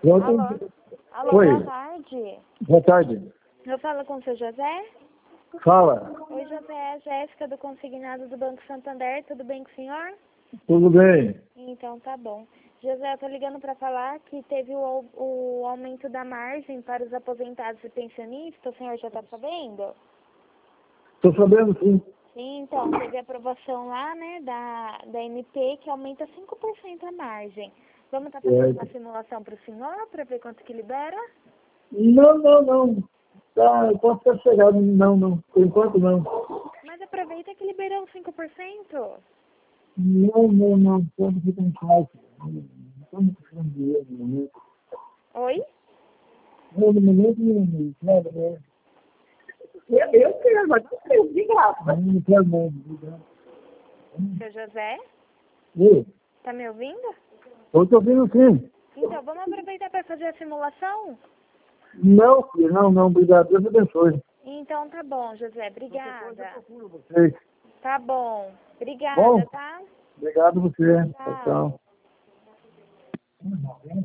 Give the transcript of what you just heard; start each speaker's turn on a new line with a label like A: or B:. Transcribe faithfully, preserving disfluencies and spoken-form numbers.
A: Alô, Alô
B: Oi.
A: boa tarde.
B: Boa tarde.
A: Eu falo com o seu José?
B: Fala.
A: Oi, José, é a Jéssica do Consignado do Banco Santander, tudo bem com o senhor?
B: Tudo bem?
A: Então tá bom. José, eu tô ligando para falar que teve o, o aumento da margem para os aposentados e pensionistas, o senhor já tá sabendo?
B: Estou sabendo, sim.
A: Sim, então, teve a aprovação lá, né, da, da M P que aumenta cinco por cento a margem. Vamos estar fazendo uma
B: Certo.
A: simulação para o senhor, para ver quanto que libera?
B: Não, não, não. Tá, eu posso estar chegado. Não, não. Por enquanto, não.
A: Mas aproveita que liberou cinco por cento.
B: Não, não, não. Quando fica em casa. Não estamos precisando de dinheiro no momento.
A: Oi?
B: Não, no momento, não. Claro, né? Eu, eu quero, mas não quero, de graça. Não, não quero não, de graça.
A: Seu José?
B: Oi,
A: Tá me ouvindo?
B: estou te ouvindo, sim.
A: Então, vamos aproveitar para fazer a simulação?
B: Não, filho, não, não. Obrigado. Deus abençoe.
A: Então tá bom, José. Obrigada.
B: Procuro vocês.
A: Tá bom. Obrigada,
B: Bom,
A: tá?
B: obrigado a você. Tchau,
A: Tchau.
B: tchau.